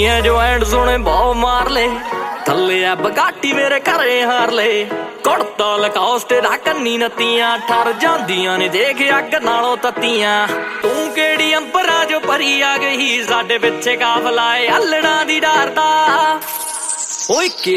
ਗੱਡੀਆਂ ਜੋ ਐਂਡ ਸੋਹਣੇ ਬਹੁ ਮਾਰ ਲੇ ਥੱਲੇ ਆ ਬਗਾਟੀ ਮੇਰੇ ਘਰੇ ਹਾਰ ਲੇ ਕੁੜਤਾ ਲਕੌਸਟੇ ਦਾ ਕੰਨੀ ਨੱਤੀਆਂ ਠਰ ਜਾਂਦੀਆਂ ਨੇ ਦੇਖ ਅੱਗ ਨਾਲੋਂ ਤੱਤੀਆਂ ਤੂੰ ਕਿਹੜੀ ਅੰਬਰਾਂ ਜੋ ਪਰੀ ਆ ਗਈ ਸਾਡੇ ਪਿੱਛੇ ਕਾਫਲਾ ਏ ਅਲੜਾਂ ਦੀ ਡਰਦਾ ਓਏ